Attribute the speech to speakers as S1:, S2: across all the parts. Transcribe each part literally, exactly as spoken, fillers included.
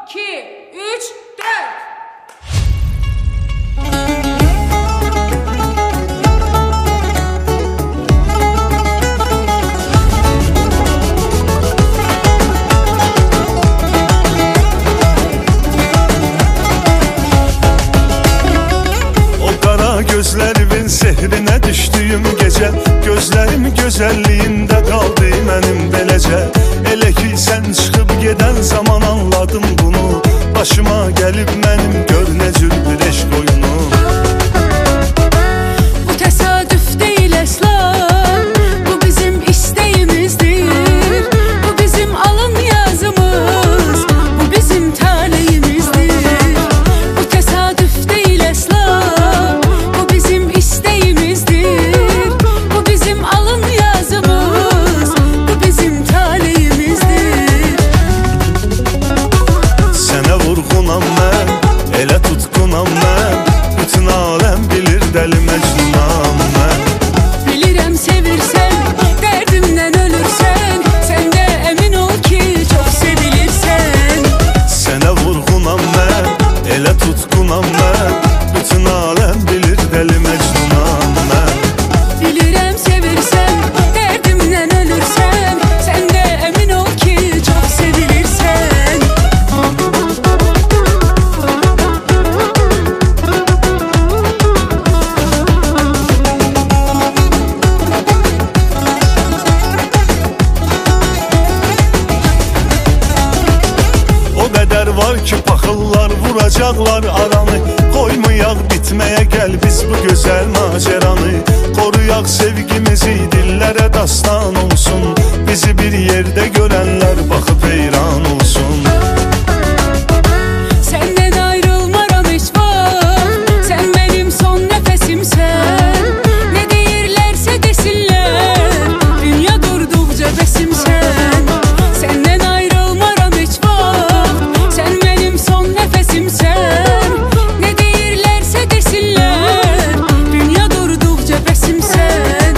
S1: iki, üç, dört.
S2: Gözlərimin sehrinə düşdüyüm gecə, gözlərim gözəlliyində qaldı mənim beləcə. Elə ki sən çıxıb gedən zaman anladım bunu, başıma gəlib mənim gör nə cür bir eşq oyunu.
S3: Bu təsadüf deyil əsla, bu bizim istəyimizdir. Bu bizim alın yazımız, bu bizim taleyimizdir. Bu təsadüf deyil əsla,
S2: var ki paxıllar vuracaqlar aranı, qoymayaq bitməyə gəl biz bu gözəl maceranı. Qoruyaq sevgimizi, dillərə dastan olsun, bizi bir yerdə görənlər baxıb heyran olsun.
S3: Səndən ayrılmaram heç vaxt, sən mənim son nəfəsimsən. Nə deyirlərsə desinlər, dünya durduqca bəsimsən. Səndən ayrılmaram heç vaxt, sən mənim son nəfəsimsən. Nə deyirlərsə desinlər, dünya durduqca bəsimsən.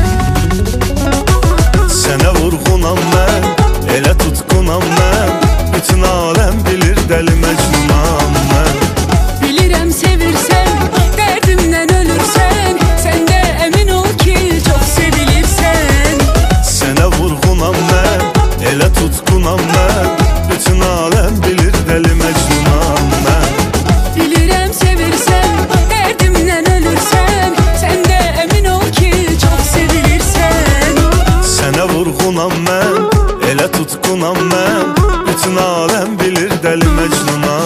S2: Sənə vurğunam mən, elə tutqunam mən, bütün aləm bilir dəli məcnunam mən.
S3: Bilirəm sevirsən, dərdimdən ölürsən, sən də əmin ol ki çox sevilirsən.
S2: Sənə vurğunam mən, elə tutqunam mən, bütün aləm bilir dəli məcnunam mən.
S3: Bilirəm sevirsən, dərdimdən ölürsən, sən də əmin ol ki çox sevilirsən.
S2: Sənə vurğunam mən, elə tutqunam mən, bütün aləm bilir dəli məcnunam.